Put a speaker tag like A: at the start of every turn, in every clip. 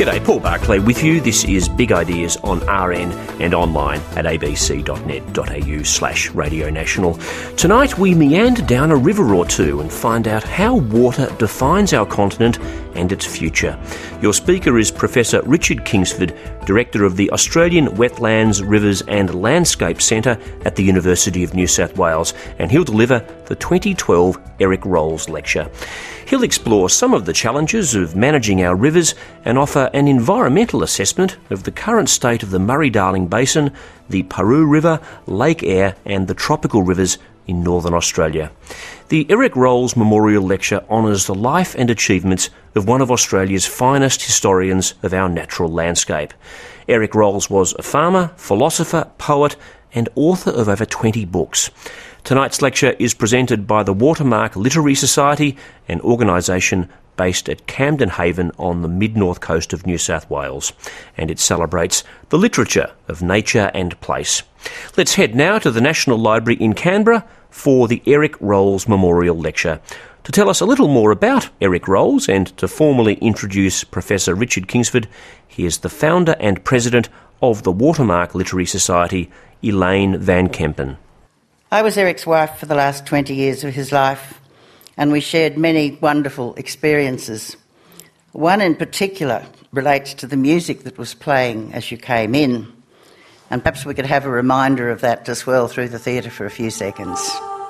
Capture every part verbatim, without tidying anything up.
A: G'day, Paul Barclay with you. This is Big Ideas on R N and online at abc.net.au slash Radio National. Tonight we meander down a river or two and find out how water defines our continent and its future. Your speaker is Professor Richard Kingsford, Director of the Australian Wetlands, Rivers and Landscape Centre at the University of New South Wales, and he'll deliver the twenty twelve Eric Rolls Lecture. He'll explore some of the challenges of managing our rivers and offer an environmental assessment of the current state of the Murray-Darling Basin, the Paroo River, Lake Eyre and the tropical rivers in northern Australia. The Eric Rolls Memorial Lecture honours the life and achievements of one of Australia's finest historians of our natural landscape. Eric Rolls was a farmer, philosopher, poet and author of over twenty books. Tonight's lecture is presented by the Watermark Literary Society, an organisation based at Camden Haven on the mid-north coast of New South Wales, and it celebrates the literature of nature and place. Let's head now to the National Library in Canberra for the Eric Rolls Memorial Lecture. To tell us a little more about Eric Rolls and to formally introduce Professor Richard Kingsford, here's the founder and president of the Watermark Literary Society, Elaine Van Kempen.
B: I was Eric's wife for the last twenty years of his life, and we shared many wonderful experiences. One in particular relates to the music that was playing as you came in, and perhaps we could have a reminder of that as well through the theatre for a few seconds.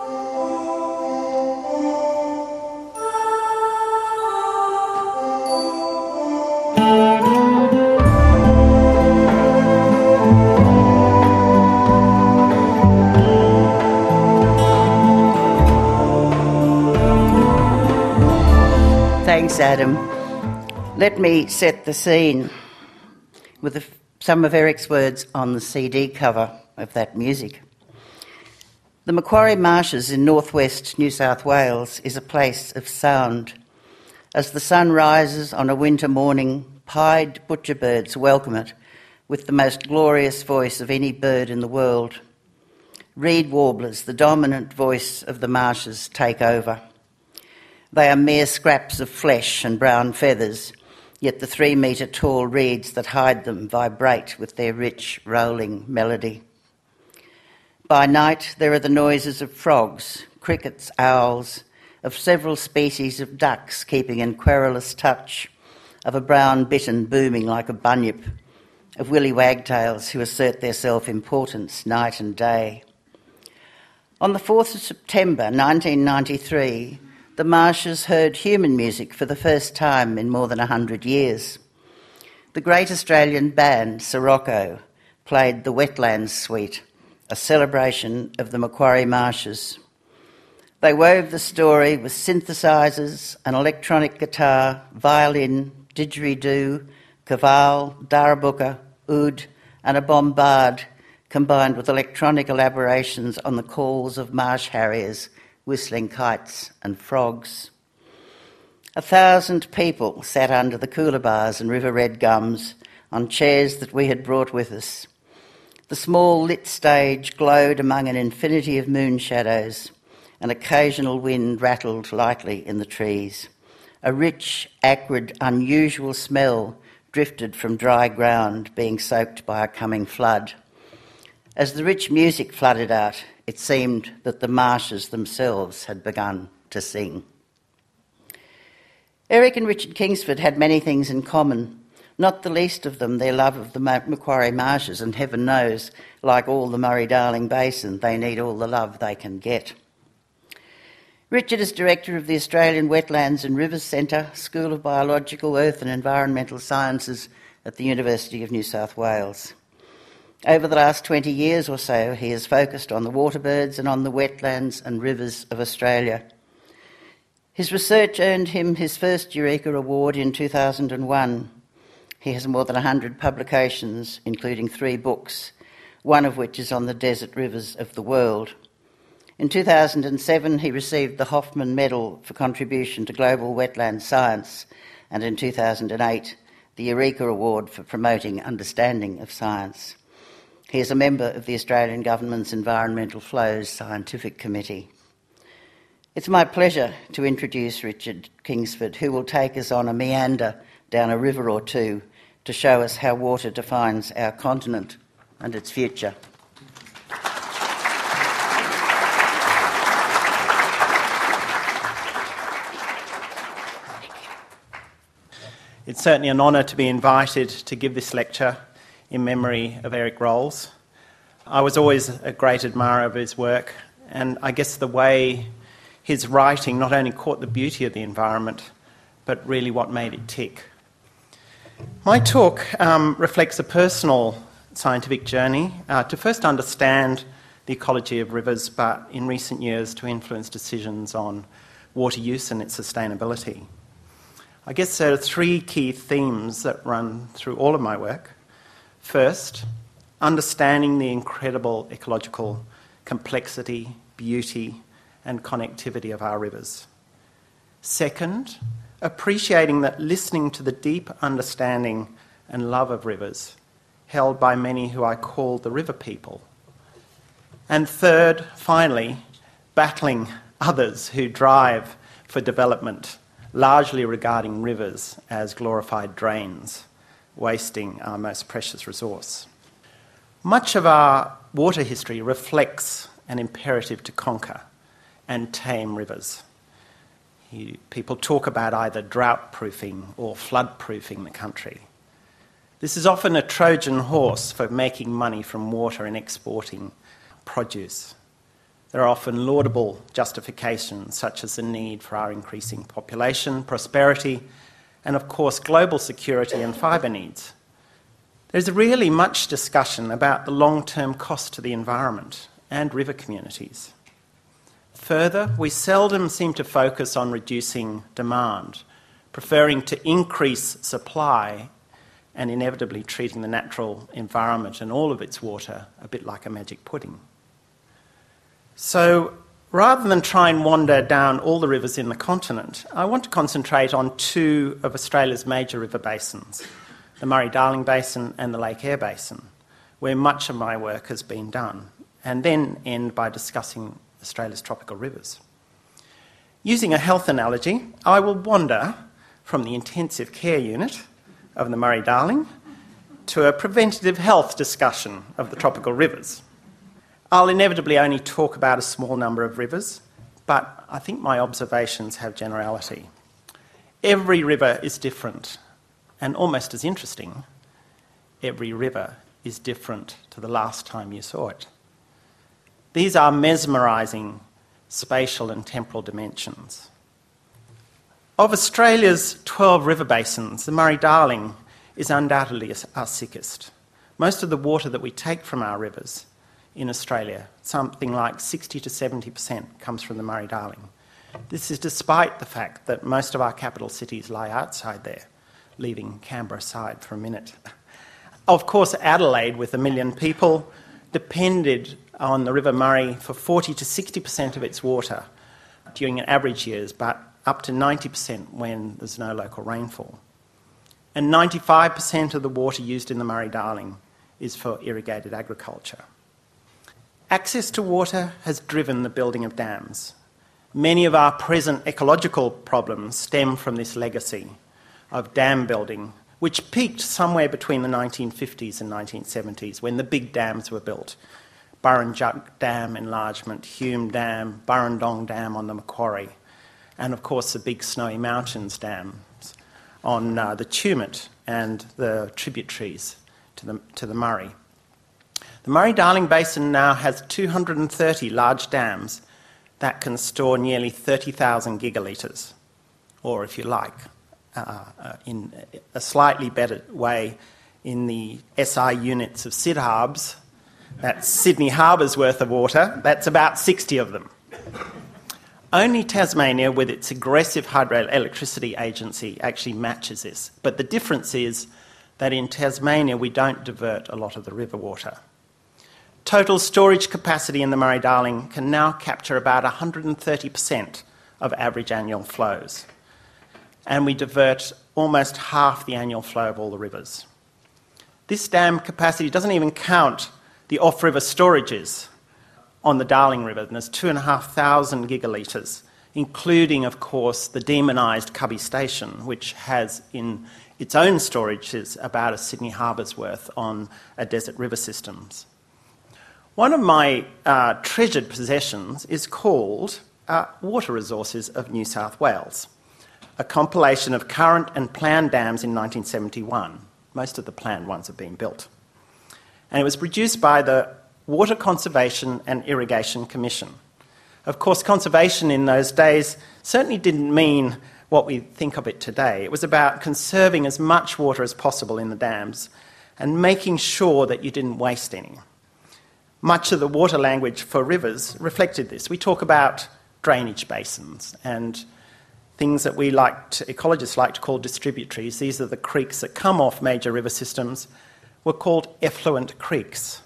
B: Thanks, Adam. Let me set the scene with a, some of Eric's words on the C D cover of that music. The Macquarie Marshes in northwest New South Wales is a place of sound. As the sun rises on a winter morning, pied butcherbirds welcome it with the most glorious voice of any bird in the world. Reed warblers, the dominant voice of the marshes, take over. They are mere scraps of flesh and brown feathers, yet the three-metre tall reeds that hide them vibrate with their rich, rolling melody. By night there are the noises of frogs, crickets, owls, of several species of ducks keeping in querulous touch, of a brown bittern booming like a bunyip, of willy wagtails who assert their self-importance night and day. On the fourth of September nineteen ninety-three, the marshes heard human music for the first time in more than a hundred years. The great Australian band, Sirocco, played the Wetlands Suite, a celebration of the Macquarie Marshes. They wove the story with synthesizers, an electronic guitar, violin, didgeridoo, kaval, darabuka, oud, and a bombard, combined with electronic elaborations on the calls of marsh harriers, whistling kites and frogs. A thousand people sat under the cooler bars and river red gums on chairs that we had brought with us. The small lit stage glowed among an infinity of moon shadows. An occasional wind rattled lightly in the trees. A rich, acrid, unusual smell drifted from dry ground being soaked by a coming flood. As the rich music flooded out, it seemed that the marshes themselves had begun to sing. Eric and Richard Kingsford had many things in common, not the least of them their love of the Macquarie Marshes, and heaven knows, like all the Murray-Darling Basin, they need all the love they can get. Richard is Director of the Australian Wetlands and Rivers Centre, School of Biological, Earth and Environmental Sciences at the University of New South Wales. Over the last twenty years or so, he has focused on the waterbirds and on the wetlands and rivers of Australia. His research earned him his first Eureka Award in two thousand one. He has more than one hundred publications, including three books, one of which is on the desert rivers of the world. In two thousand seven, he received the Hoffman Medal for contribution to global wetland science, and in two thousand eight, the Eureka Award for promoting understanding of science. He is a member of the Australian Government's Environmental Flows Scientific Committee. It's my pleasure to introduce Richard Kingsford, who will take us on a meander down a river or two to show us how water defines our continent and its future.
C: It's certainly an honour to be invited to give this lecture in memory of Eric Rolls. I was always a great admirer of his work, and I guess the way his writing not only caught the beauty of the environment, but really what made it tick. My talk um, reflects a personal scientific journey uh, to first understand the ecology of rivers, but in recent years to influence decisions on water use and its sustainability. I guess there are three key themes that run through all of my work. First, understanding the incredible ecological complexity, beauty, and connectivity of our rivers. Second, appreciating that listening to the deep understanding and love of rivers held by many who I call the river people. And third, finally, battling others who drive for development, largely regarding rivers as glorified drains, wasting our most precious resource. Much of our water history reflects an imperative to conquer and tame rivers. You, people talk about either drought-proofing or flood-proofing the country. This is often a Trojan horse for making money from water and exporting produce. There are often laudable justifications, such as the need for our increasing population, prosperity, and of course global security and fibre needs. There's really much discussion about the long-term cost to the environment and river communities. Further, we seldom seem to focus on reducing demand, preferring to increase supply and inevitably treating the natural environment and all of its water a bit like a magic pudding. So, rather than try and wander down all the rivers in the continent, I want to concentrate on two of Australia's major river basins, the Murray-Darling Basin and the Lake Eyre Basin, where much of my work has been done, and then end by discussing Australia's tropical rivers. Using a health analogy, I will wander from the intensive care unit of the Murray-Darling to a preventative health discussion of the tropical rivers. I'll inevitably only talk about a small number of rivers, but I think my observations have generality. Every river is different, and almost as interesting, every river is different to the last time you saw it. These are mesmerising spatial and temporal dimensions. Of Australia's twelve river basins, the Murray-Darling is undoubtedly our sickest. Most of the water that we take from our rivers in Australia, something like sixty to seventy percent, comes from the Murray-Darling. This is despite the fact that most of our capital cities lie outside there, leaving Canberra aside for a minute. Of course, Adelaide, with a million people, depended on the River Murray for forty to sixty percent of its water during average years, but up to ninety percent when there's no local rainfall. And ninety-five percent of the water used in the Murray-Darling is for irrigated agriculture. Access to water has driven the building of dams. Many of our present ecological problems stem from this legacy of dam building, which peaked somewhere between the nineteen fifties and nineteen seventies when the big dams were built. Burrinjuck Dam enlargement, Hume Dam, Burrendong Dam on the Macquarie, and of course the big Snowy Mountains dams on uh, the Tumut and the tributaries to the, to the Murray. The Murray-Darling Basin now has two hundred thirty large dams that can store nearly thirty thousand gigalitres, or if you like, uh, uh, in a slightly better way, in the S I units of SIDHARBs, that's Sydney Harbour's worth of water, that's about sixty of them. Only Tasmania, with its aggressive hydroelectricity agency, actually matches this. But the difference is that in Tasmania we don't divert a lot of the river water. Total storage capacity in the Murray-Darling can now capture about one hundred thirty percent of average annual flows. And we divert almost half the annual flow of all the rivers. This dam capacity doesn't even count the off-river storages on the Darling River. And there's two thousand five hundred gigalitres including, of course, the demonised Cubby Station, which has in its own storages about a Sydney harbour's worth on a desert river systems. One of my uh, treasured possessions is called uh, Water Resources of New South Wales, a compilation of current and planned dams in nineteen seventy-one. Most of the planned ones have been built. And it was produced by the Water Conservation and Irrigation Commission. Of course, conservation in those days certainly didn't mean what we think of it today. It was about conserving as much water as possible in the dams and making sure that you didn't waste any. Much of the water language for rivers reflected this. We talk about drainage basins and things that we like to, ecologists like to call distributaries. These are the creeks that come off major river systems, were called effluent creeks.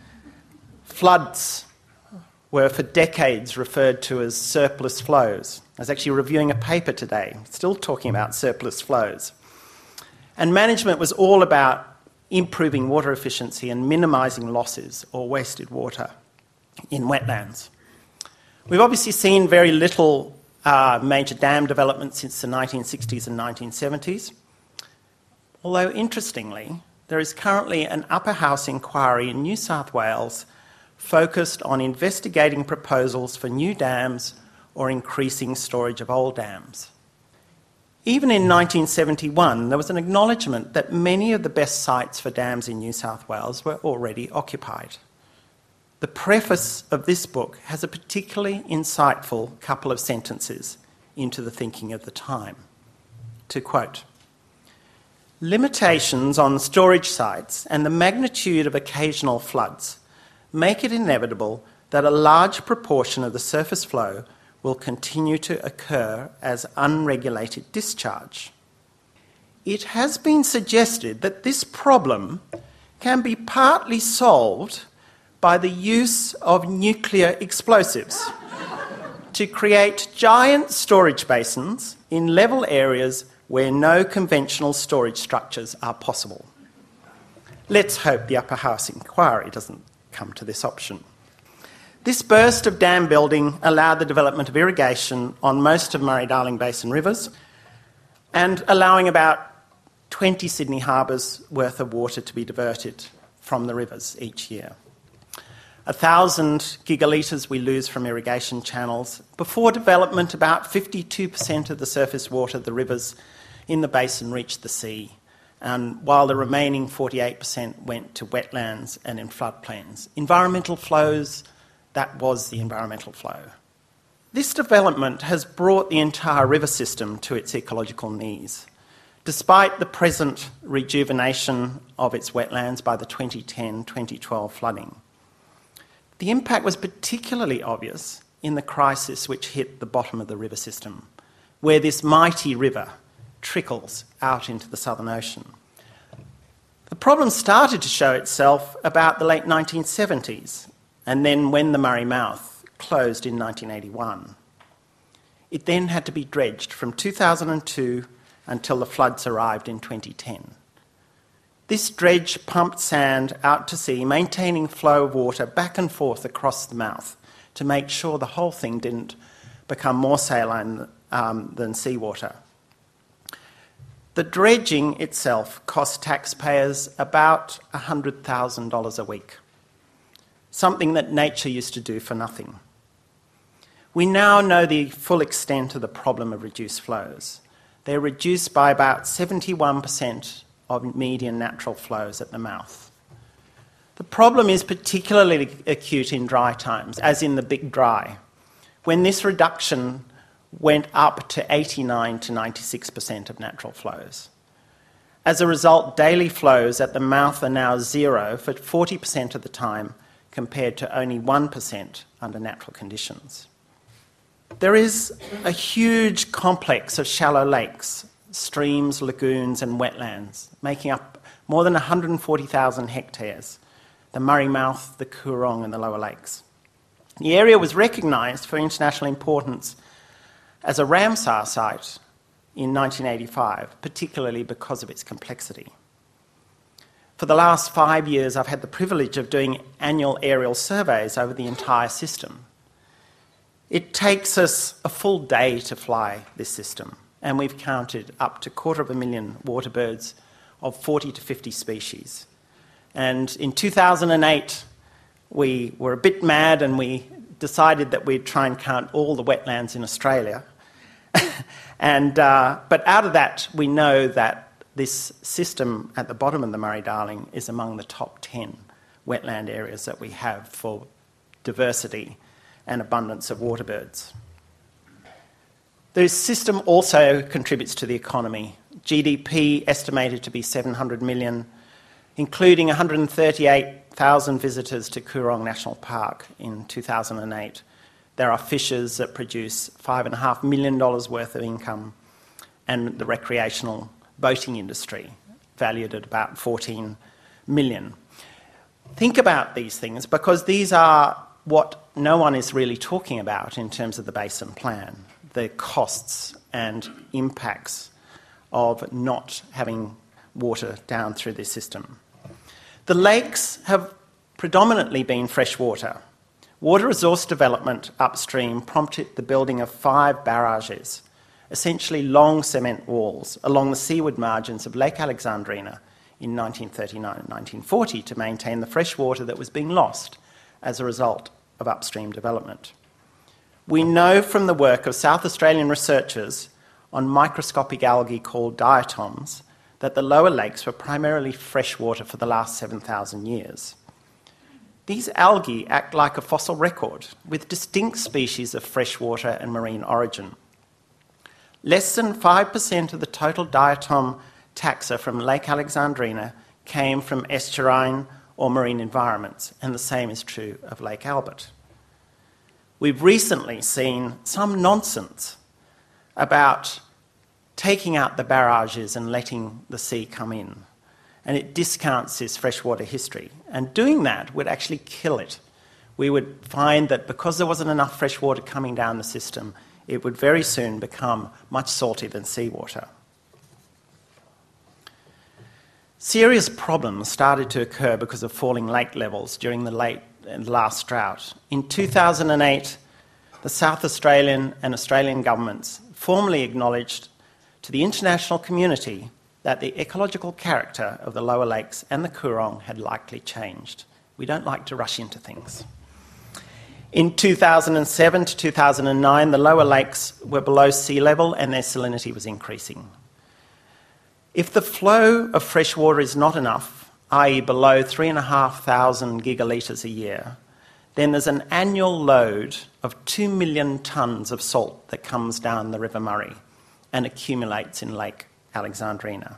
C: Floods were for decades referred to as surplus flows. I was actually reviewing a paper today, still talking about surplus flows. And management was all about improving water efficiency and minimising losses or wasted water in wetlands. We've obviously seen very little uh, major dam development since the nineteen sixties and nineteen seventies, although interestingly, there is currently an upper house inquiry in New South Wales focused on investigating proposals for new dams or increasing storage of old dams. Even in nineteen seventy-one, there was an acknowledgement that many of the best sites for dams in New South Wales were already occupied. The preface of this book has a particularly insightful couple of sentences into the thinking of the time. To quote, "Limitations on storage sites and the magnitude of occasional floods make it inevitable that a large proportion of the surface flow will continue to occur as unregulated discharge. It has been suggested that this problem can be partly solved by the use of nuclear explosives to create giant storage basins in level areas where no conventional storage structures are possible." Let's hope the upper house inquiry doesn't come to this option. This burst of dam building allowed the development of irrigation on most of Murray-Darling Basin rivers and allowing about twenty Sydney harbours worth of water to be diverted from the rivers each year. A thousand gigalitres we lose from irrigation channels. Before development, about fifty-two percent of the surface water of the rivers in the basin reached the sea, and while the remaining forty-eight percent went to wetlands and in floodplains. Environmental flows, that was the environmental flow. This development has brought the entire river system to its ecological knees. Despite the present rejuvenation of its wetlands by the twenty ten twenty twelve flooding, the impact was particularly obvious in the crisis which hit the bottom of the river system, where this mighty river trickles out into the Southern Ocean. The problem started to show itself about the late nineteen seventies, and then when the Murray Mouth closed in nineteen eighty-one. It then had to be dredged from two thousand two until the floods arrived in twenty ten. This dredge pumped sand out to sea, maintaining flow of water back and forth across the mouth to make sure the whole thing didn't become more saline um, than seawater. The dredging itself cost taxpayers about one hundred thousand dollars a week, something that nature used to do for nothing. We now know the full extent of the problem of reduced flows. They're reduced by about seventy-one percent of median natural flows at the mouth. The problem is particularly acute in dry times, as in the Big Dry, when this reduction went up to eighty-nine to ninety-six percent of natural flows. As a result, daily flows at the mouth are now zero for forty percent of the time, compared to only one percent under natural conditions. There is a huge complex of shallow lakes, streams, lagoons and wetlands, making up more than one hundred forty thousand hectares, the Murray Mouth, the Coorong and the Lower Lakes. The area was recognised for international importance as a Ramsar site in nineteen eighty-five, particularly because of its complexity. For the last five years, I've had the privilege of doing annual aerial surveys over the entire system. It takes us a full day to fly this system, and we've counted up to a quarter of a million water birds of forty to fifty species. And in two thousand eight, we were a bit mad and we decided that we'd try and count all the wetlands in Australia. and uh, But out of that, we know that this system at the bottom of the Murray-Darling is among the top ten wetland areas that we have for diversity and abundance of water birds. The system also contributes to the economy. G D P estimated to be seven hundred million, including one hundred thirty-eight thousand visitors to Coorong National Park in two thousand eight. There are fishers that produce five point five million dollars worth of income, and the recreational boating industry, valued at about fourteen million. Think about these things, because these are what no one is really talking about in terms of the basin plan, the costs and impacts of not having water down through this system. The lakes have predominantly been freshwater. Water resource development upstream prompted the building of five barrages, essentially long cement walls, along the seaward margins of Lake Alexandrina in nineteen thirty-nine and nineteen forty to maintain the fresh water that was being lost as a result of upstream development. We know from the work of South Australian researchers on microscopic algae called diatoms that the lower lakes were primarily freshwater for the last seven thousand years. These algae act like a fossil record, with distinct species of freshwater and marine origin. Less than five percent of the total diatom taxa from Lake Alexandrina came from estuarine or marine environments, and the same is true of Lake Albert. We've recently seen some nonsense about taking out the barrages and letting the sea come in, and it discounts this freshwater history. And doing that would actually kill it. We would find that because there wasn't enough fresh water coming down the system, it would very soon become much saltier than seawater. Serious problems started to occur because of falling lake levels during the late and last drought. In two thousand eight, the South Australian and Australian governments formally acknowledged to the international community that the ecological character of the lower lakes and the Coorong had likely changed. We don't like to rush into things. In two thousand seven to two thousand nine, the lower lakes were below sea level and their salinity was increasing. If the flow of fresh water is not enough, that is below three thousand five hundred gigalitres a year, then there's an annual load of two million tonnes of salt that comes down the River Murray and accumulates in Lake Alexandrina.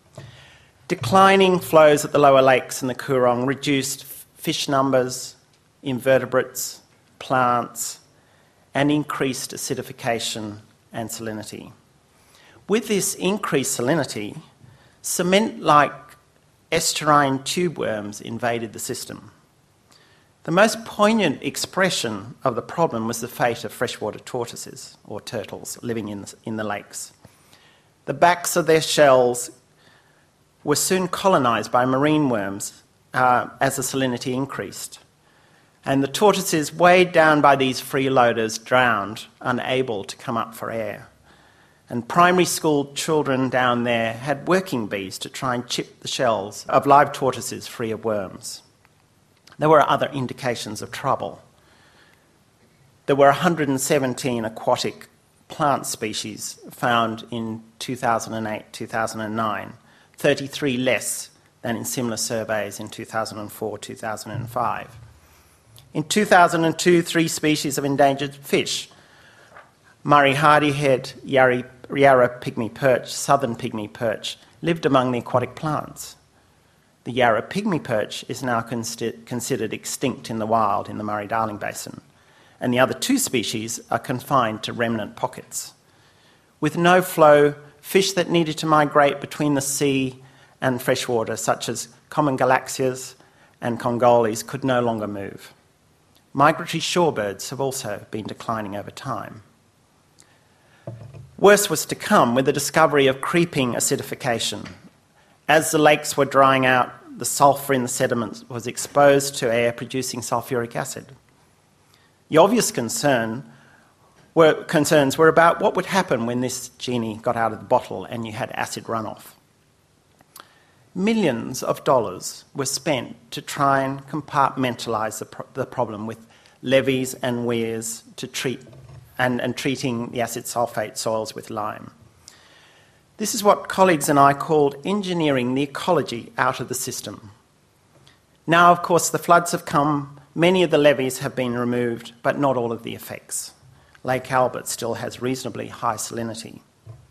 C: Declining flows at the lower lakes and the Coorong reduced fish numbers, invertebrates, plants, and increased acidification and salinity. With this increased salinity, cement-like estuarine tube worms invaded the system. The most poignant expression of the problem was the fate of freshwater tortoises, or turtles, living in the, in the lakes. The backs of their shells were soon colonised by marine worms uh, as the salinity increased. And the tortoises, weighed down by these freeloaders, drowned, unable to come up for air. And primary school children down there had working bees to try and chip the shells of live tortoises free of worms. There were other indications of trouble. There were one hundred seventeen aquatic plant species found in two thousand eight to two thousand nine, thirty-three less than in similar surveys in two thousand four to two thousand five. In two thousand two, three species of endangered fish, Murray hardyhead, Yarra, Yarra pygmy perch, southern pygmy perch, lived among the aquatic plants. The Yarra pygmy perch is now consi- considered extinct in the wild in the Murray-Darling Basin, and the other two species are confined to remnant pockets. With no flow, fish that needed to migrate between the sea and freshwater, such as common galaxias and congoles, could no longer move. Migratory shorebirds have also been declining over time. Worse was to come with the discovery of creeping acidification. As the lakes were drying out, the sulphur in the sediments was exposed to air producing sulphuric acid. The obvious concern were, concerns were about what would happen when this genie got out of the bottle and you had acid runoff. Millions of dollars were spent to try and compartmentalise the, pro- the problem with levees and weirs to treat and, and treating the acid sulphate soils with lime. This is what colleagues and I called engineering the ecology out of the system. Now, of course, the floods have come, many of the levees have been removed, but not all of the effects. Lake Albert still has reasonably high salinity.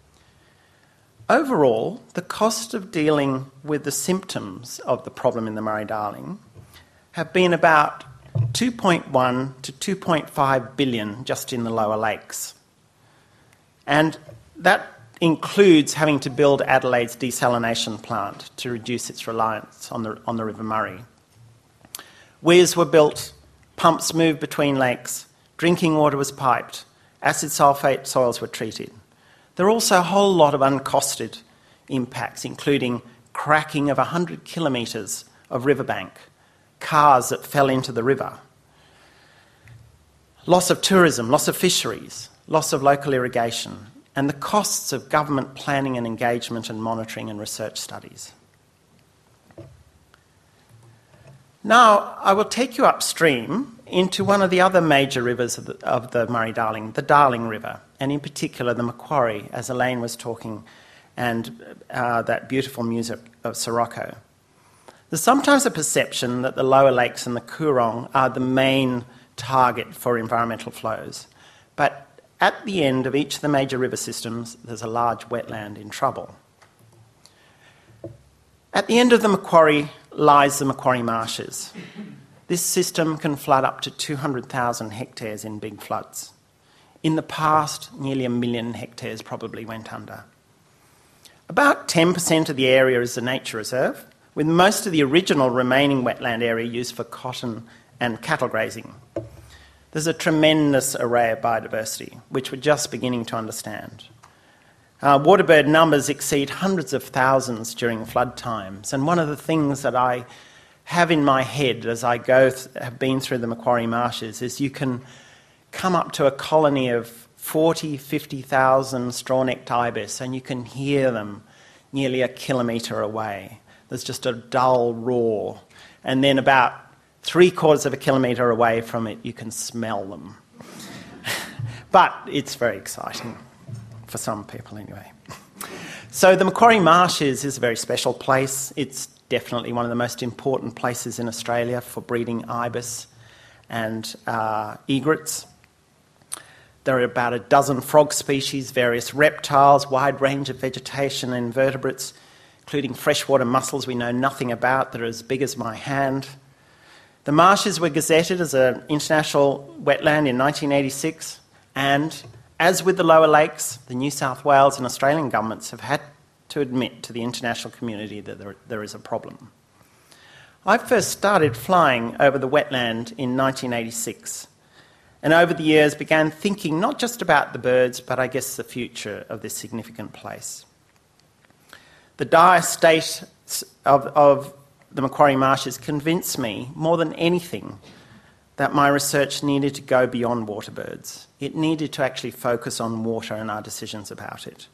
C: Overall, the cost of dealing with the symptoms of the problem in the Murray-Darling have been about two point one to two point five billion just in the lower lakes. And that includes having to build Adelaide's desalination plant to reduce its reliance on the, on the River Murray. Weirs were built, pumps moved between lakes, drinking water was piped, acid sulphate soils were treated. There are also a whole lot of uncosted impacts, including cracking of one hundred kilometres of riverbank, cars that fell into the river, loss of tourism, loss of fisheries, loss of local irrigation, and the costs of government planning and engagement and monitoring and research studies. Now, I will take you upstream into one of the other major rivers of the, of the Murray-Darling, the Darling River, and in particular the Macquarie, as Elaine was talking, and uh, that beautiful music of Sirocco. There's sometimes a perception that the lower lakes and the Coorong are the main target for environmental flows, but at the end of each of the major river systems, there's a large wetland in trouble. At the end of the Macquarie lies the Macquarie Marshes. This system can flood up to two hundred thousand hectares in big floods. In the past, nearly a million hectares probably went under. About ten percent of the area is a nature reserve, with most of the original remaining wetland area used for cotton and cattle grazing. There's a tremendous array of biodiversity, which we're just beginning to understand. Uh, waterbird numbers exceed hundreds of thousands during flood times, and one of the things that I have in my head as I go th- have been through the Macquarie Marshes is you can come up to a colony of forty, fifty thousand straw-necked ibis and you can hear them nearly a kilometre away. There's just a dull roar. And then about three quarters of a kilometre away from it, you can smell them. But it's very exciting, for some people anyway. So the Macquarie Marshes is a very special place. It's definitely one of the most important places in Australia for breeding ibis and uh, egrets. There are about a dozen frog species, various reptiles, wide range of vegetation and invertebrates, including freshwater mussels we know nothing about that are as big as my hand. The marshes were gazetted as an international wetland in nineteen eighty-six, and as with the lower lakes, the New South Wales and Australian governments have had to admit to the international community that there, there is a problem. I first started flying over the wetland in nineteen eighty-six, and over the years began thinking not just about the birds, but I guess the future of this significant place. The dire state of, of the Macquarie Marshes convinced me, more than anything, that my research needed to go beyond waterbirds. It needed to actually focus on water and our decisions about it.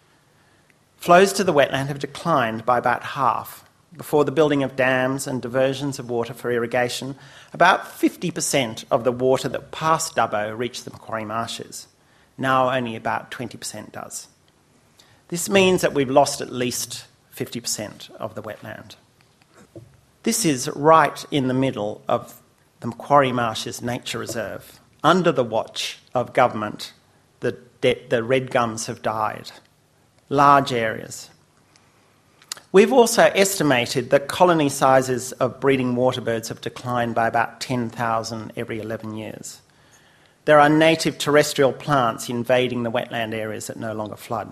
C: Flows to the wetland have declined by about half. Before the building of dams and diversions of water for irrigation, about fifty percent of the water that passed Dubbo reached the Macquarie Marshes. Now only about twenty percent does. This means that we've lost at least fifty percent of the wetland. This is right in the middle of the Macquarie Marshes Nature Reserve. Under the watch of government, the, de- the red gums have died. Large areas. We've also estimated that colony sizes of breeding waterbirds have declined by about ten thousand every eleven years. There are native terrestrial plants invading the wetland areas that no longer flood.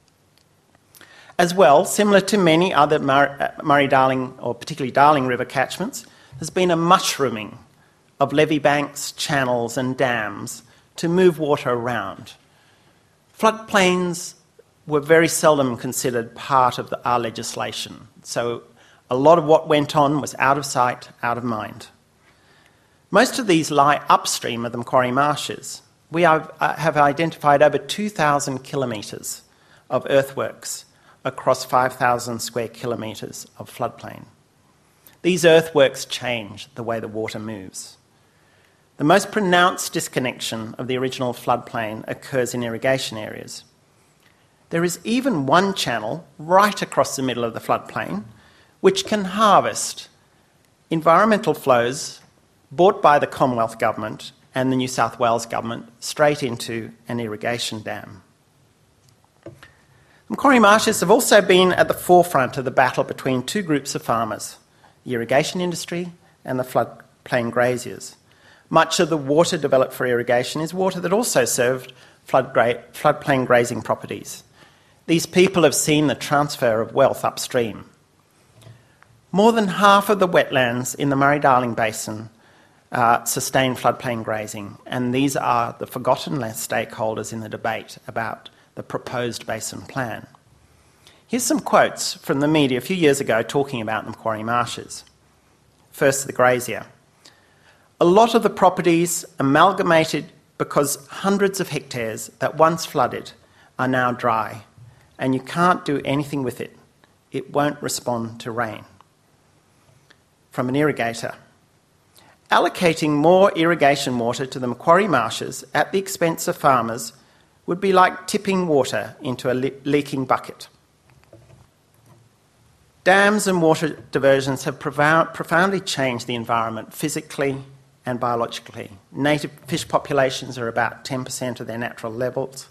C: As well, similar to many other Mur- Murray-Darling, or particularly Darling River catchments, there's been a mushrooming of levee banks, channels and dams to move water around. Floodplains were very seldom considered part of the, our legislation, so a lot of what went on was out of sight, out of mind. Most of these lie upstream of the Macquarie Marshes, we have, uh, have identified over two thousand kilometres of earthworks across five thousand square kilometres of floodplain. These earthworks change the way the water moves. The most pronounced disconnection of the original floodplain occurs in irrigation areas. There is even one channel right across the middle of the floodplain which can harvest environmental flows bought by the Commonwealth Government and the New South Wales Government straight into an irrigation dam. Macquarie Marshes have also been at the forefront of the battle between two groups of farmers, the irrigation industry and the floodplain graziers. Much of the water developed for irrigation is water that also served flood gra- floodplain grazing properties. These people have seen the transfer of wealth upstream. More than half of the wetlands in the Murray-Darling Basin uh, sustain floodplain grazing, and these are the forgotten stakeholders in the debate about the proposed basin plan. Here's some quotes from the media a few years ago talking about the Macquarie Marshes. First, the grazier. A lot of the properties amalgamated because hundreds of hectares that once flooded are now dry, and you can't do anything with it. It won't respond to rain. From an irrigator. Allocating more irrigation water to the Macquarie Marshes at the expense of farmers would be like tipping water into a le- leaking bucket. Dams and water diversions have profound, profoundly changed the environment physically and biologically. Native fish populations are about ten percent of their natural levels,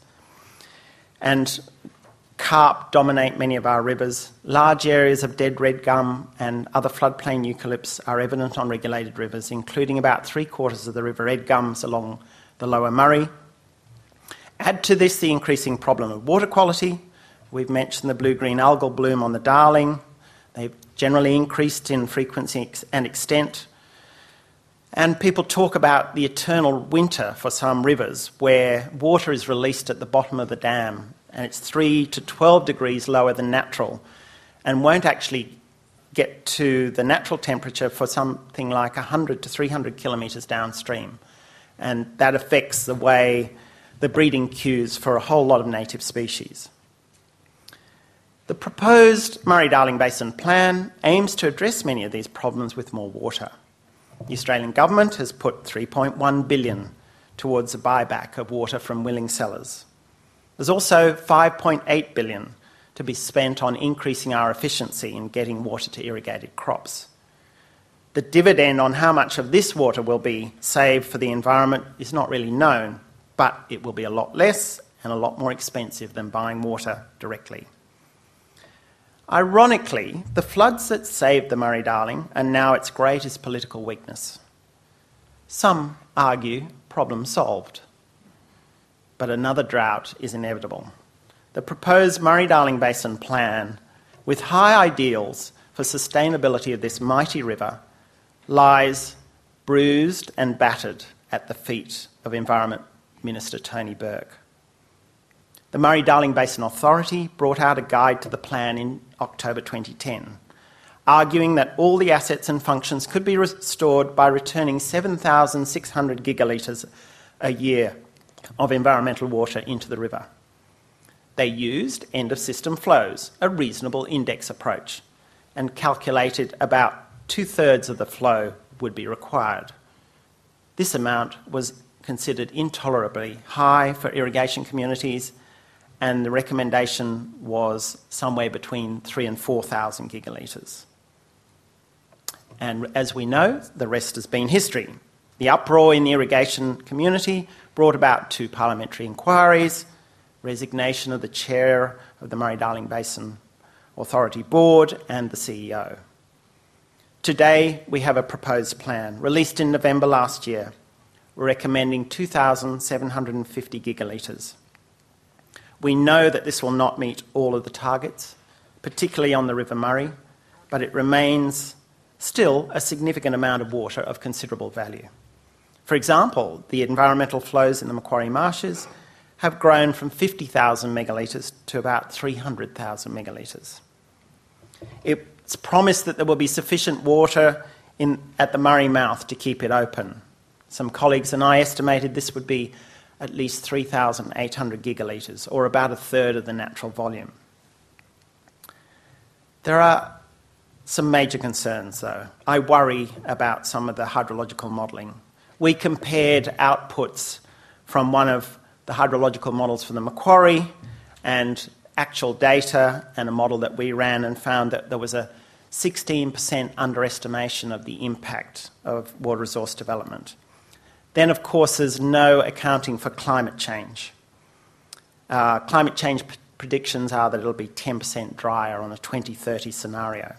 C: and carp dominate many of our rivers. Large areas of dead red gum and other floodplain eucalypts are evident on regulated rivers, including about three quarters of the River Red gums along the Lower Murray. Add to this the increasing problem of water quality. We've mentioned the blue-green algal bloom on the Darling. They've generally increased in frequency and extent. And people talk about the eternal winter for some rivers where water is released at the bottom of the dam and it's three to twelve degrees lower than natural and won't actually get to the natural temperature for something like one hundred to three hundred kilometres downstream. And that affects the way the breeding queues for a whole lot of native species. The proposed Murray-Darling Basin Plan aims to address many of these problems with more water. The Australian Government has put three point one billion dollars towards a buyback of water from willing sellers. There's also five point eight billion dollars to be spent on increasing our efficiency in getting water to irrigated crops. The dividend on how much of this water will be saved for the environment is not really known, but it will be a lot less and a lot more expensive than buying water directly. Ironically, the floods that saved the Murray-Darling are now its greatest political weakness. Some argue problem solved, but another drought is inevitable. The proposed Murray-Darling Basin Plan, with high ideals for sustainability of this mighty river, lies bruised and battered at the feet of Environment Minister Tony Burke. The Murray-Darling Basin Authority brought out a guide to the plan in October twenty ten, arguing that all the assets and functions could be restored by returning seven thousand six hundred gigalitres a year of environmental water into the river. They used end-of-system flows, a reasonable index approach, and calculated about two-thirds of the flow would be required. This amount was considered intolerably high for irrigation communities, and the recommendation was somewhere between three and four thousand gigalitres. And as we know, the rest has been history. The uproar in the irrigation community brought about two parliamentary inquiries, resignation of the chair of the Murray-Darling Basin Authority Board and the C E O. Today, we have a proposed plan, released in November last year, recommending two thousand seven hundred fifty gigalitres. We know that this will not meet all of the targets, particularly on the River Murray, but it remains still a significant amount of water of considerable value. For example, the environmental flows in the Macquarie Marshes have grown from fifty thousand megalitres to about three hundred thousand megalitres. It's promised that there will be sufficient water in, at the Murray mouth to keep it open. Some colleagues and I estimated this would be at least three thousand eight hundred gigalitres, or about a third of the natural volume. There are some major concerns, though. I worry about some of the hydrological modelling. We compared outputs from one of the hydrological models for the Macquarie and actual data and a model that we ran, and found that there was a sixteen percent underestimation of the impact of water resource development. Then, of course, there's no accounting for climate change. Uh, climate change p- predictions are that it'll be ten percent drier on a twenty thirty scenario.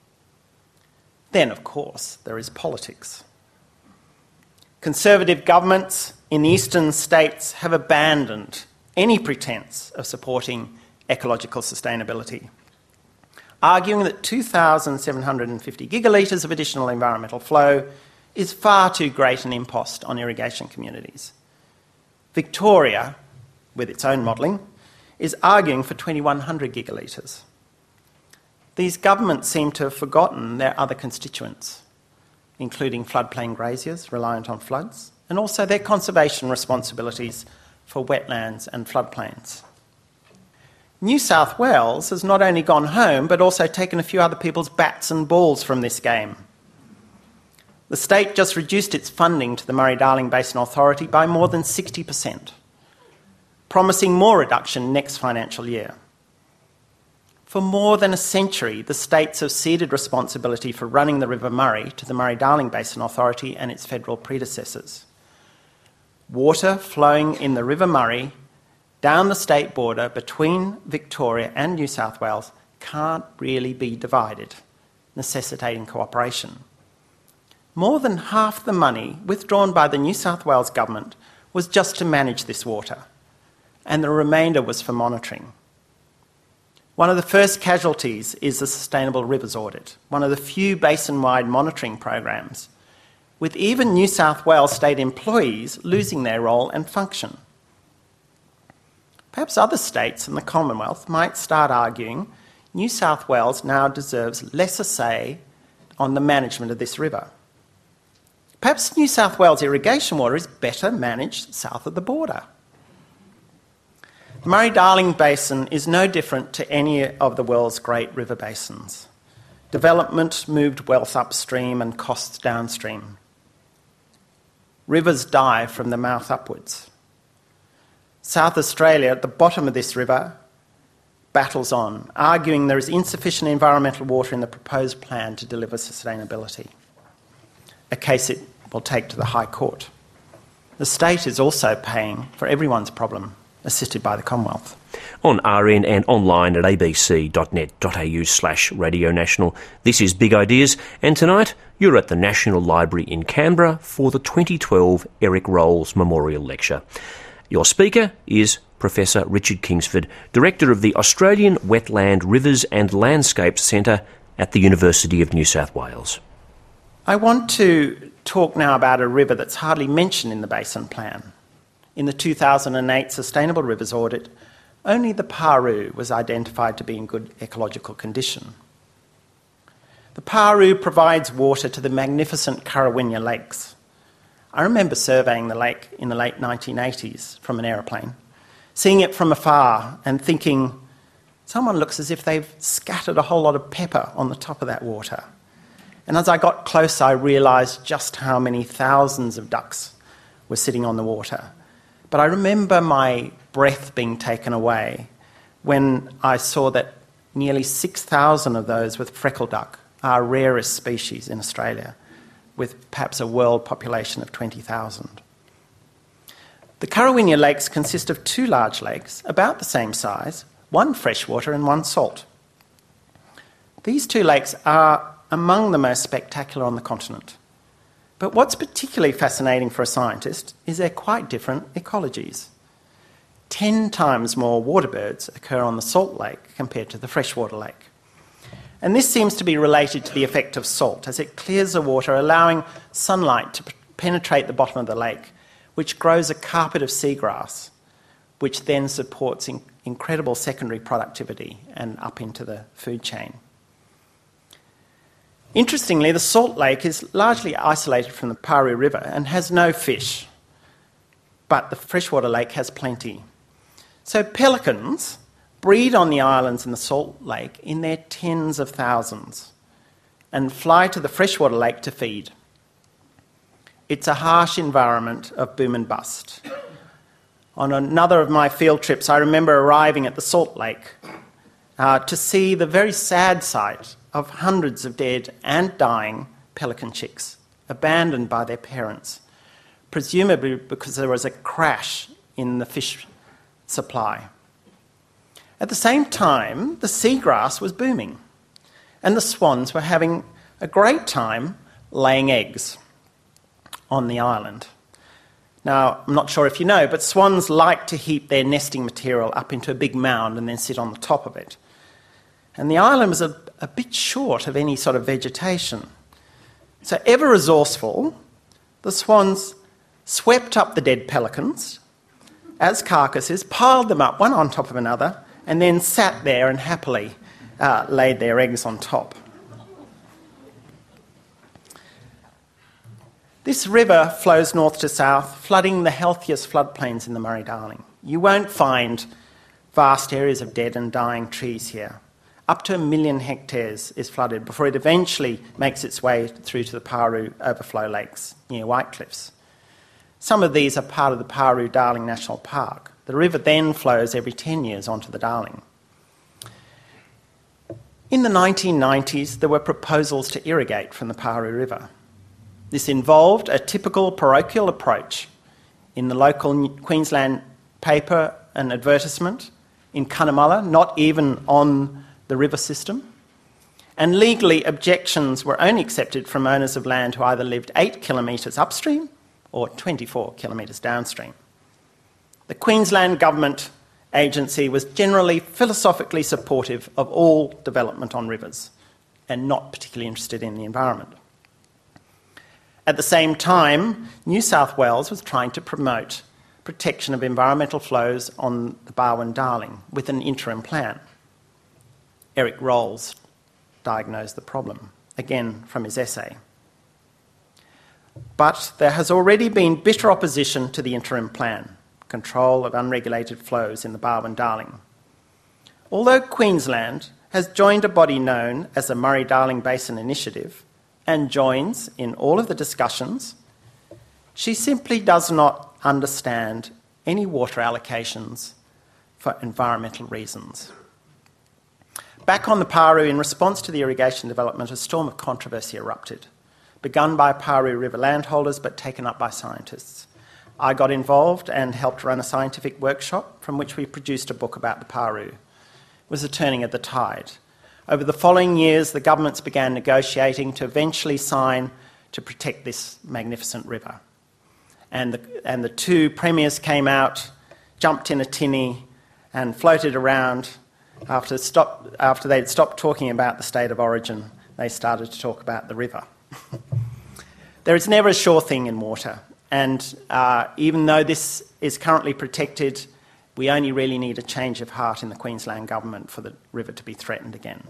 C: Then, of course, there is politics. Conservative governments in the eastern states have abandoned any pretense of supporting ecological sustainability, arguing that two thousand seven hundred fifty gigalitres of additional environmental flow is far too great an impost on irrigation communities. Victoria, with its own modelling, is arguing for twenty-one hundred gigalitres. These governments seem to have forgotten their other constituents, including floodplain graziers reliant on floods, and also their conservation responsibilities for wetlands and floodplains. New South Wales has not only gone home, but also taken a few other people's bats and balls from this game. The state just reduced its funding to the Murray-Darling Basin Authority by more than sixty percent, promising more reduction next financial year. For more than a century, the states have ceded responsibility for running the River Murray to the Murray-Darling Basin Authority and its federal predecessors. Water flowing in the River Murray down the state border between Victoria and New South Wales can't really be divided, necessitating cooperation. More than half the money withdrawn by the New South Wales government was just to manage this water, and the remainder was for monitoring. One of the first casualties is the Sustainable Rivers Audit, one of the few basin-wide monitoring programs, with even New South Wales state employees losing their role and function. Perhaps other states in the Commonwealth might start arguing New South Wales now deserves less a say on the management of this river. Perhaps New South Wales irrigation water is better managed south of the border. The Murray-Darling Basin is no different to any of the world's great river basins. Development moved wealth upstream and costs downstream. Rivers die from the mouth upwards. South Australia, at the bottom of this river, battles on, arguing there is insufficient environmental water in the proposed plan to deliver sustainability, a case it will take to the High Court. The state is also paying for everyone's problem, assisted by the Commonwealth.
A: On R N and online at abc.net.au slash Radio National. This is Big Ideas, and tonight you're at the National Library in Canberra for the twenty twelve Eric Rolls Memorial Lecture. Your speaker is Professor Richard Kingsford, Director of the Australian Wetland, Rivers and Landscapes Centre at the University of New South Wales.
C: I want to talk now about a river that's hardly mentioned in the Basin Plan. In the two thousand eight Sustainable Rivers Audit, only the Paroo was identified to be in good ecological condition. The Paroo provides water to the magnificent Currawinya Lakes. I remember surveying the lake in the late nineteen eighties from an aeroplane, seeing it from afar and thinking, someone looks as if they've scattered a whole lot of pepper on the top of that water. And as I got close, I realised just how many thousands of ducks were sitting on the water. But I remember my breath being taken away when I saw that nearly six thousand of those with freckle duck are rarest species in Australia, with perhaps a world population of twenty thousand. The Currawinya Lakes consist of two large lakes, about the same size, one freshwater and one salt. These two lakes are among the most spectacular on the continent. But what's particularly fascinating for a scientist is they're quite different ecologies. Ten times more waterbirds occur on the salt lake compared to the freshwater lake. And this seems to be related to the effect of salt, as it clears the water, allowing sunlight to penetrate the bottom of the lake, which grows a carpet of seagrass, which then supports in- incredible secondary productivity and up into the food chain. Interestingly, the Salt Lake is largely isolated from the Paroo River and has no fish. but the freshwater lake has plenty. So pelicans breed on the islands in the Salt Lake in their tens of thousands and fly to the freshwater lake to feed. It's a harsh environment of boom and bust. On another of my field trips, I remember arriving at the Salt Lake uh, to see the very sad sight of hundreds of dead and dying pelican chicks, abandoned by their parents, presumably because there was a crash in the fish supply. At the same time, the seagrass was booming, and the swans were having a great time laying eggs on the island. Now, I'm not sure if you know, but swans like to heap their nesting material up into a big mound and then sit on the top of it. And the island was a, a bit short of any sort of vegetation. So, ever resourceful, the swans swept up the dead pelicans as carcasses, piled them up one on top of another, and then sat there and happily uh, laid their eggs on top. This river flows north to south, flooding the healthiest floodplains in the Murray-Darling. You won't find vast areas of dead and dying trees here. Up to a million hectares is flooded before it eventually makes its way through to the Paroo overflow lakes near Whitecliffs. Some of these are part of the Paroo-Darling National Park. The river then flows every ten years onto the Darling. In the nineteen nineties, there were proposals to irrigate from the Paroo River. This involved a typical parochial approach in the local Queensland paper and advertisement, in Cunnamulla, not even on the river system. And legally, objections were only accepted from owners of land who either lived eight kilometres upstream or twenty-four kilometres downstream. The Queensland Government agency was generally philosophically supportive of all development on rivers and not particularly interested in the environment. At the same time, New South Wales was trying to promote protection of environmental flows on the Barwon-Darling with an interim plan. Eric Rolls diagnosed the problem, again from his essay. But there has already been bitter opposition to the interim plan, control of unregulated flows in the Barwon-Darling. Although Queensland has joined a body known as the Murray-Darling Basin Initiative and joins in all of the discussions, she simply does not understand any water allocations for environmental reasons. Back on the Paroo, in response to the irrigation development, a storm of controversy erupted, begun by Paroo River landholders but taken up by scientists. I got involved and helped run a scientific workshop from which we produced a book about the Paroo. It was the turning of the tide. Over the following years, the governments began negotiating to eventually sign to protect this magnificent river. And the, and the two premiers came out, jumped in a tinny and floated around. After, stop, after they'd stopped talking about the state of origin, they started to talk about the river. There is never a sure thing in water, and uh, even though this is currently protected, we only really need a change of heart in the Queensland Government for the river to be threatened again.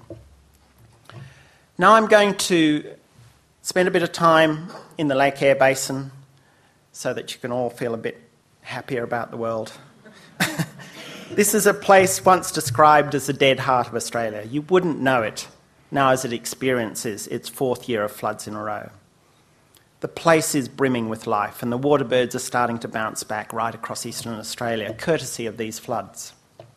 C: Now I'm going to spend a bit of time in the Lake Eyre Basin so that you can all feel a bit happier about the world. This is a place once described as the dead heart of Australia. You wouldn't know it now as it experiences its fourth year of floods in a row. The place is brimming with life, and the waterbirds are starting to bounce back right across eastern Australia, courtesy of these floods.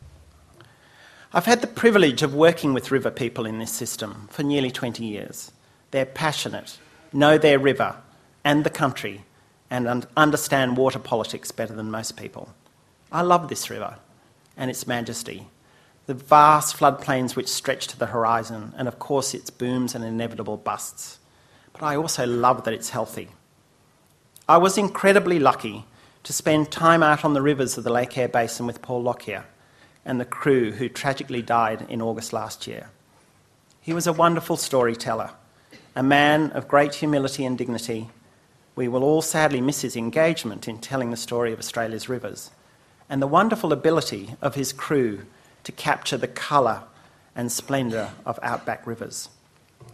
C: I've had the privilege of working with river people in this system for nearly twenty years. They're passionate, know their river and the country, and un- understand water politics better than most people. I love this river and its majesty, the vast floodplains which stretch to the horizon, and of course its booms and inevitable busts. But I also love that it's healthy. I was incredibly lucky to spend time out on the rivers of the Lake Eyre Basin with Paul Lockyer and the crew who tragically died in August last year. He was a wonderful storyteller, a man of great humility and dignity. We will all sadly miss his engagement in telling the story of Australia's rivers and the wonderful ability of his crew to capture the colour and splendour of outback rivers.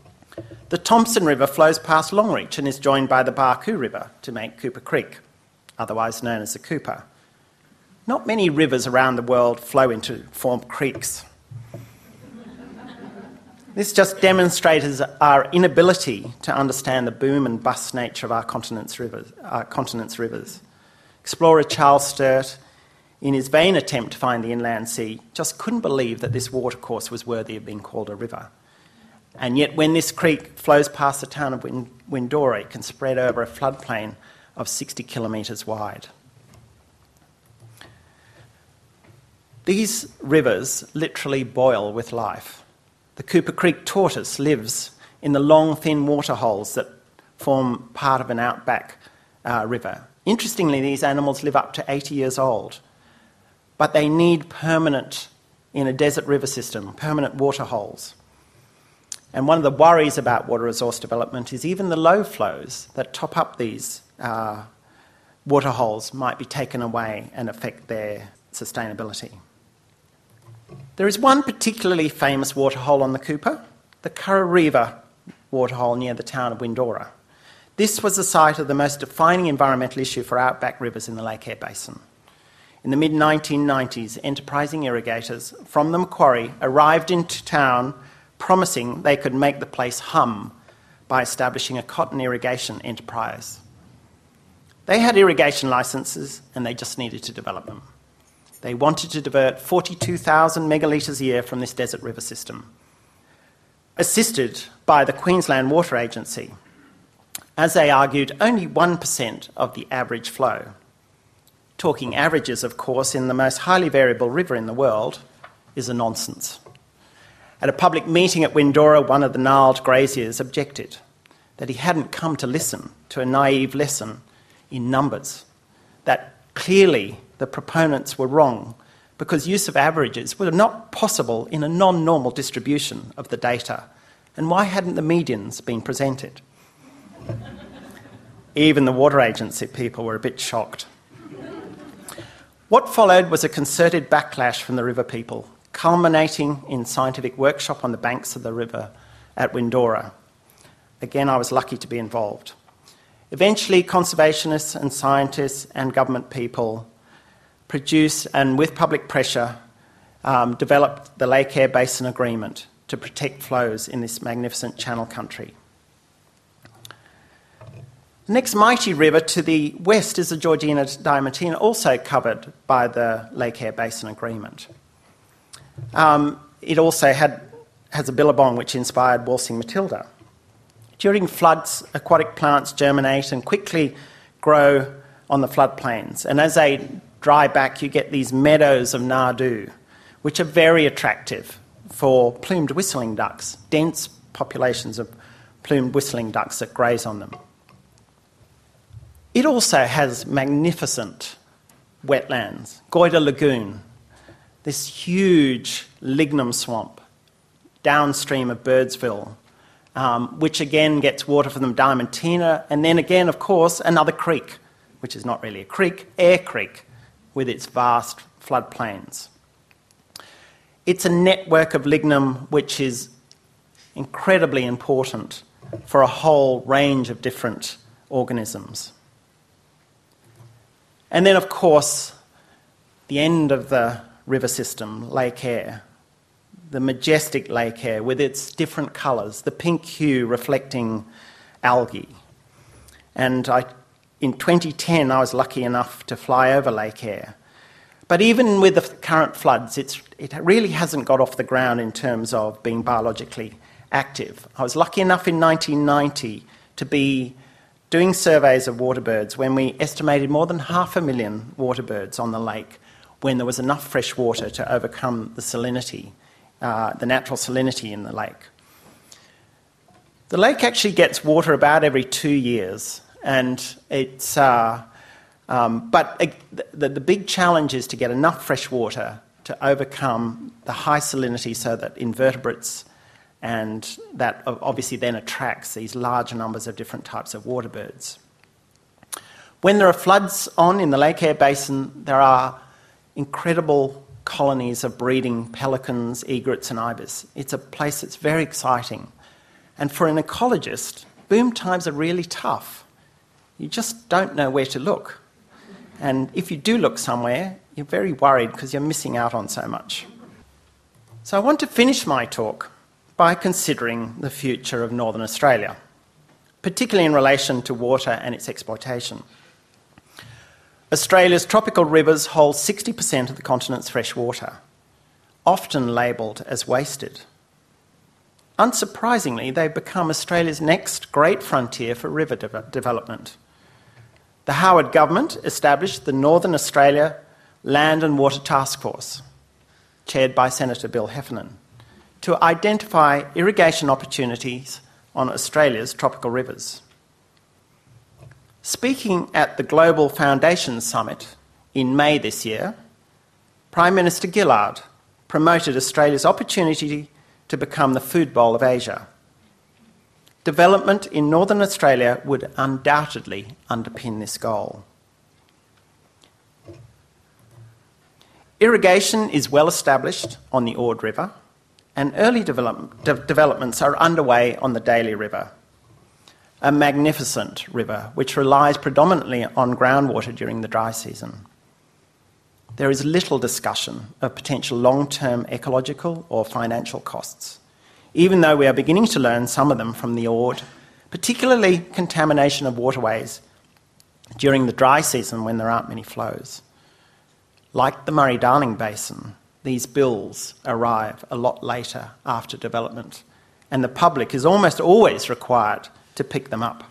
C: The Thompson River flows past Longreach and is joined by the Barcoo River to make Cooper Creek. otherwise known as the Cooper. Not many rivers around the world flow into form creeks. This just demonstrates our inability to understand the boom and bust nature of our continent's rivers. Our continent's rivers. Explorer Charles Sturt, in his vain attempt to find the inland sea, just couldn't believe that this watercourse was worthy of being called a river. And yet when this creek flows past the town of Windora, it can spread over a floodplain of sixty kilometres wide. These rivers literally boil with life. The Cooper Creek tortoise lives in the long, thin waterholes that form part of an outback uh, river. Interestingly, these animals live up to eighty years old, but they need permanent, in a desert river system, permanent waterholes. And one of the worries about water resource development is even the low flows that top up these uh, waterholes might be taken away and affect their sustainability. There is one particularly famous waterhole on the Cooper, the Kurrariva waterhole near the town of Windora. This was the site of the most defining environmental issue for outback rivers in the Lake Eyre Basin. In the mid nineteen nineties, enterprising irrigators from the Macquarie arrived into town promising they could make the place hum by establishing a cotton irrigation enterprise. They had irrigation licences and they just needed to develop them. They wanted to divert forty-two thousand megalitres a year from this desert river system, assisted by the Queensland Water Agency, as they argued only one percent of the average flow. Talking averages, of course, in the most highly variable river in the world is a nonsense. At a public meeting at Windora, one of the gnarled graziers objected that he hadn't come to listen to a naive lesson in numbers, that clearly the proponents were wrong because use of averages were not possible in a non-normal distribution of the data. And why hadn't the medians been presented? Even the Water Agency people were a bit shocked. What followed was a concerted backlash from the river people, culminating in scientific workshop on the banks of the river at Windora. Again, I was lucky to be involved. Eventually, conservationists and scientists and government people produced, and with public pressure, um, developed the Lake Eyre Basin Agreement to protect flows in this magnificent channel country. The next mighty river to the west is the Georgina Diamantina, also covered by the Lake Eyre Basin Agreement. Um, it also had, has a billabong which inspired Walsing Matilda. During floods, aquatic plants germinate and quickly grow on the floodplains, and as they dry back, you get these meadows of nardoo, which are very attractive for plumed whistling ducks, dense populations of plumed whistling ducks that graze on them. It also has magnificent wetlands. Goyder Lagoon, this huge lignum swamp downstream of Birdsville, um, which again gets water from the Diamantina, and then again, of course, another creek, which is not really a creek, Eyre Creek, with its vast floodplains. It's a network of lignum which is incredibly important for a whole range of different organisms. And then, of course, the end of the river system, Lake Eyre, the majestic Lake Eyre with its different colours, the pink hue reflecting algae. And I, in twenty ten, I was lucky enough to fly over Lake Eyre. But even with the current floods, it's, it really hasn't got off the ground in terms of being biologically active. I was lucky enough in nineteen ninety to be doing surveys of waterbirds when we estimated more than half a million waterbirds on the lake, when there was enough fresh water to overcome the salinity, uh, the natural salinity in the lake. The lake actually gets water about every two years, and it's uh, um, but uh, the, the big challenge is to get enough fresh water to overcome the high salinity so that invertebrates, and that obviously then attracts these large numbers of different types of waterbirds. When there are floods on in the Lake Eyre Basin, there are incredible colonies of breeding pelicans, egrets and ibis. It's a place that's very exciting. And for an ecologist, boom times are really tough. You just don't know where to look. And if you do look somewhere, you're very worried because you're missing out on so much. So I want to finish my talk by considering the future of Northern Australia, particularly in relation to water and its exploitation. Australia's tropical rivers hold sixty percent of the continent's fresh water, often labelled as wasted. Unsurprisingly, they've become Australia's next great frontier for river de- development. The Howard government established the Northern Australia Land and Water Task Force, chaired by Senator Bill Heffernan, to identify irrigation opportunities on Australia's tropical rivers. Speaking at the Global Foundations Summit in May this year, Prime Minister Gillard promoted Australia's opportunity to become the food bowl of Asia. Development in Northern Australia would undoubtedly underpin this goal. Irrigation is well established on the Ord River, and early develop- de- developments are underway on the Daly River, a magnificent river which relies predominantly on groundwater during the dry season. There is little discussion of potential long-term ecological or financial costs, even though we are beginning to learn some of them from the Ord, particularly contamination of waterways during the dry season when there aren't many flows. Like the Murray-Darling Basin, these bills arrive a lot later after development, and the public is almost always required to pick them up.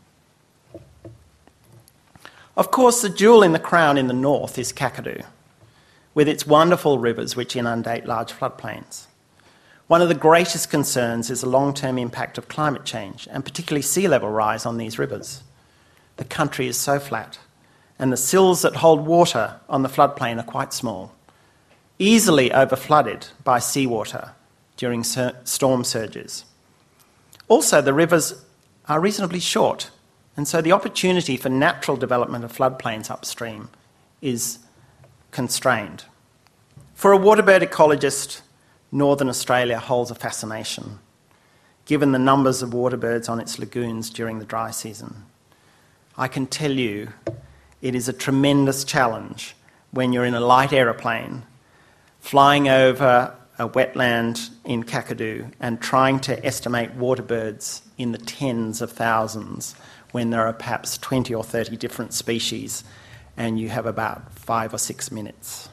C: Of course, the jewel in the crown in the north is Kakadu, with its wonderful rivers which inundate large floodplains. One of the greatest concerns is the long-term impact of climate change, and particularly sea level rise on these rivers. The country is so flat, and the sills that hold water on the floodplain are quite small, easily overflooded by seawater during sur- storm surges. Also, the rivers are reasonably short, and so the opportunity for natural development of floodplains upstream is constrained. For a waterbird ecologist, Northern Australia holds a fascination, given the numbers of waterbirds on its lagoons during the dry season. I can tell you it is a tremendous challenge when you're in a light aeroplane flying over a wetland in Kakadu and trying to estimate waterbirds in the tens of thousands when there are perhaps twenty or thirty different species and you have about five or six minutes.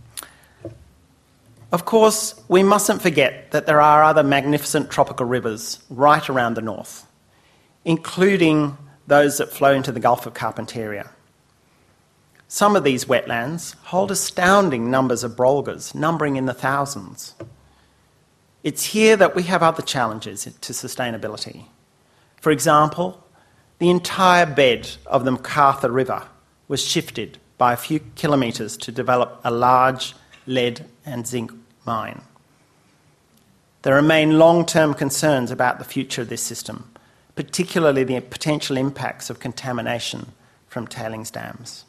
C: Of course, we mustn't forget that there are other magnificent tropical rivers right around the north, including those that flow into the Gulf of Carpentaria. Some of these wetlands hold astounding numbers of brolgas, numbering in the thousands. It's here that we have other challenges to sustainability. For example, the entire bed of the MacArthur River was shifted by a few kilometres to develop a large lead and zinc mine. There remain long-term concerns about the future of this system, particularly the potential impacts of contamination from tailings dams.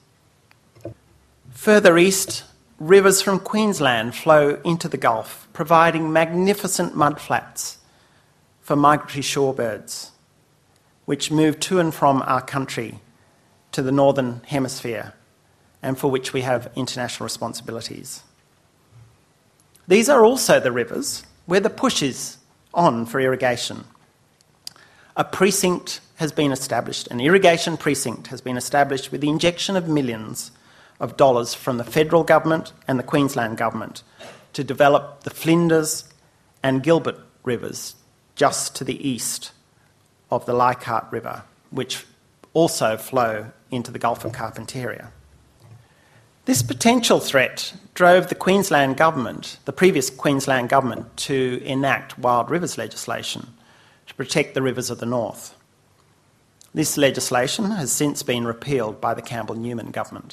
C: Further east, rivers from Queensland flow into the Gulf, providing magnificent mudflats for migratory shorebirds, which move to and from our country to the Northern Hemisphere, and for which we have international responsibilities. These are also the rivers where the push is on for irrigation. A precinct has been established, an irrigation precinct has been established with the injection of millions of dollars from the federal government and the Queensland government to develop the Flinders and Gilbert rivers just to the east of the Leichhardt River, which also flow into the Gulf of Carpentaria. This potential threat drove the Queensland government, the previous Queensland government, to enact wild rivers legislation to protect the rivers of the north. This legislation has since been repealed by the Campbell-Newman government.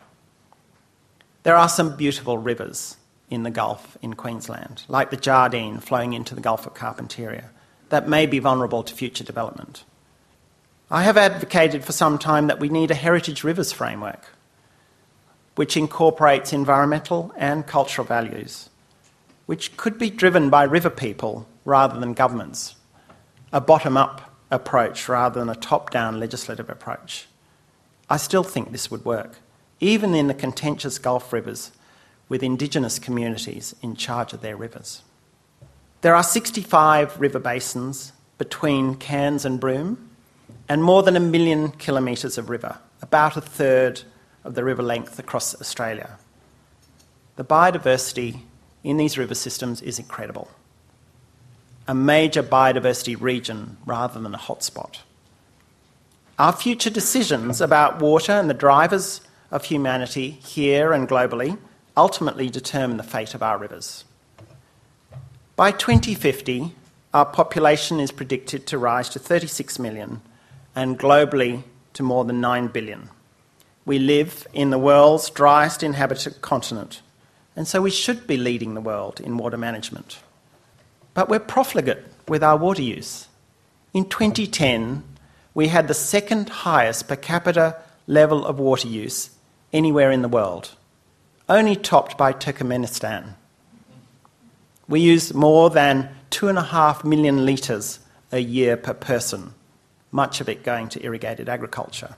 C: There are some beautiful rivers in the Gulf in Queensland, like the Jardine flowing into the Gulf of Carpentaria, that may be vulnerable to future development. I have advocated for some time that we need a heritage rivers framework, which incorporates environmental and cultural values, which could be driven by river people rather than governments, a bottom-up approach rather than a top-down legislative approach. I still think this would work, even in the contentious Gulf rivers with Indigenous communities in charge of their rivers. There are sixty-five river basins between Cairns and Broome and more than a million kilometres of river, about a third of the river length across Australia. The biodiversity in these river systems is incredible. A major biodiversity region rather than a hotspot. Our future decisions about water and the drivers of humanity here and globally ultimately determine the fate of our rivers. By twenty fifty, our population is predicted to rise to thirty-six million and globally to more than nine billion. We live in the world's driest inhabited continent, and so we should be leading the world in water management. But we're profligate with our water use. In twenty ten, we had the second highest per capita level of water use anywhere in the world, only topped by Turkmenistan. We use more than two and a half million litres a year per person, much of it going to irrigated agriculture.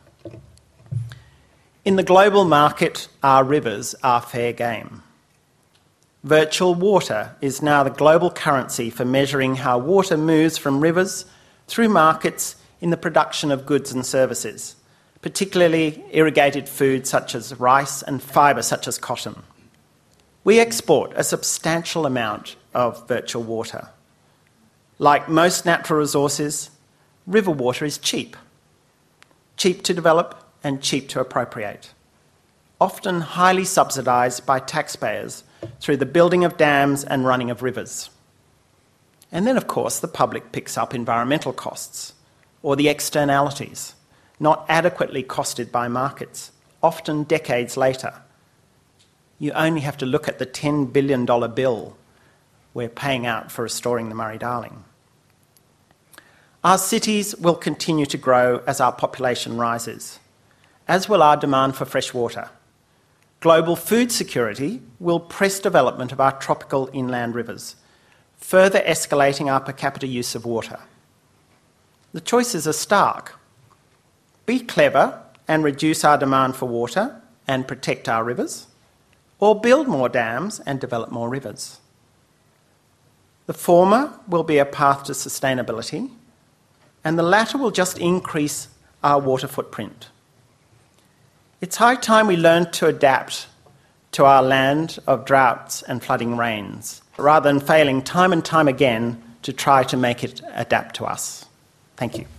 C: In the global market, our rivers are fair game. Virtual water is now the global currency for measuring how water moves from rivers through markets in the production of goods and services, particularly irrigated foods such as rice and fibre such as cotton. We export a substantial amount of virtual water. Like most natural resources, river water is cheap. Cheap to develop and cheap to appropriate. Often highly subsidised by taxpayers through the building of dams and running of rivers. And then, of course, the public picks up environmental costs or the externalities, not adequately costed by markets, often decades later. You only have to look at the ten billion dollars bill we're paying out for restoring the Murray-Darling. Our cities will continue to grow as our population rises, as will our demand for fresh water. Global food security will press development of our tropical inland rivers, further escalating our per capita use of water. The choices are stark. Be clever and reduce our demand for water and protect our rivers, or build more dams and develop more rivers. The former will be a path to sustainability, and the latter will just increase our water footprint. It's high time we learned to adapt to our land of droughts and flooding rains, rather than failing time and time again to try to make it adapt to us. Thank you.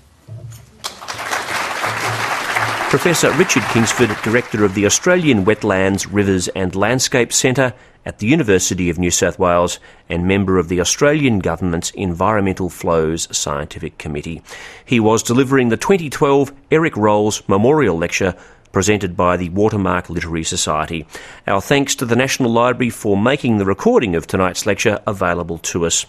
A: Professor Richard Kingsford, Director of the Australian Wetlands, Rivers and Landscape Centre at the University of New South Wales and member of the Australian Government's Environmental Flows Scientific Committee. He was delivering the twenty twelve Eric Rolls Memorial Lecture presented by the Watermark Literary Society. Our thanks to the National Library for making the recording of tonight's lecture available to us.